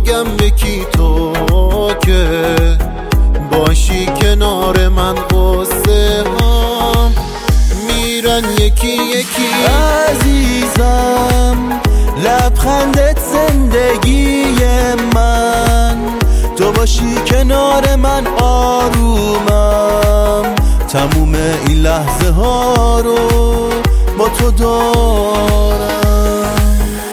بگم به کی تو که باشی کنار من؟ قصه هم میرن یکی یکی. عزیزم لبخندت زندگی من، تو باشی کنار من آرومم. تموم این لحظه ها رو با تو دارم.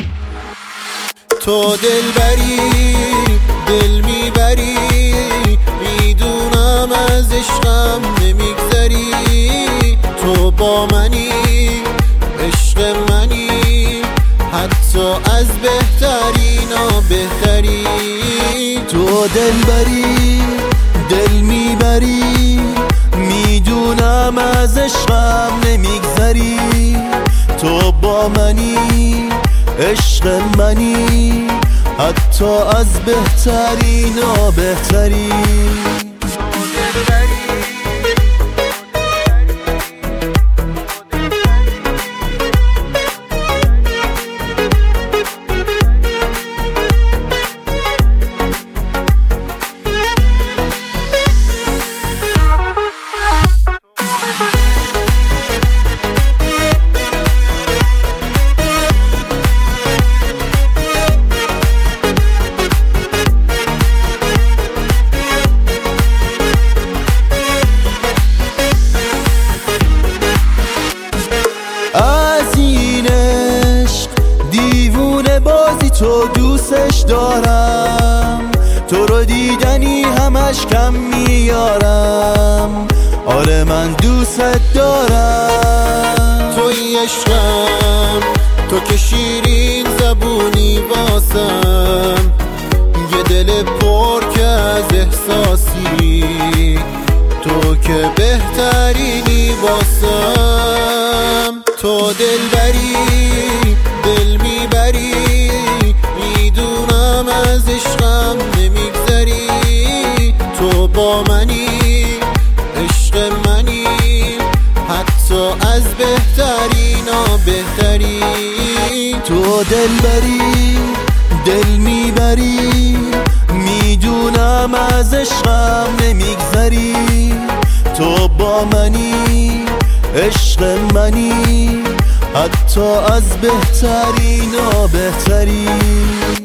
تو دلبری، دل میبری، میدونم از عشقم نمیگذری. تو با منی، عشق منی، حتی از بهترینا بهتری. تو دلبری، دل میبری، میدونم از عشقم نمیگذری. تو با منی، عشق منی، حتی از بهترینا بهتری. تو دوستش دارم، تو رو دیدنی همش کم میارم. آره من دوستت دارم. توی عشقم، تو که شیرین زبونی واسم، یه دل پر که از احساسی، تو که بهترینی واسم. تو دلبری، دل میبری، میدونم از عشقم نمیگذری. تو با منی، عشق منی، حتی از بهترینا بهتری. تو دلبری، دل میبری، میدونم از عشقم نمیگذری. تو با منی، عشق منی، حتی از بهترینا بهتری.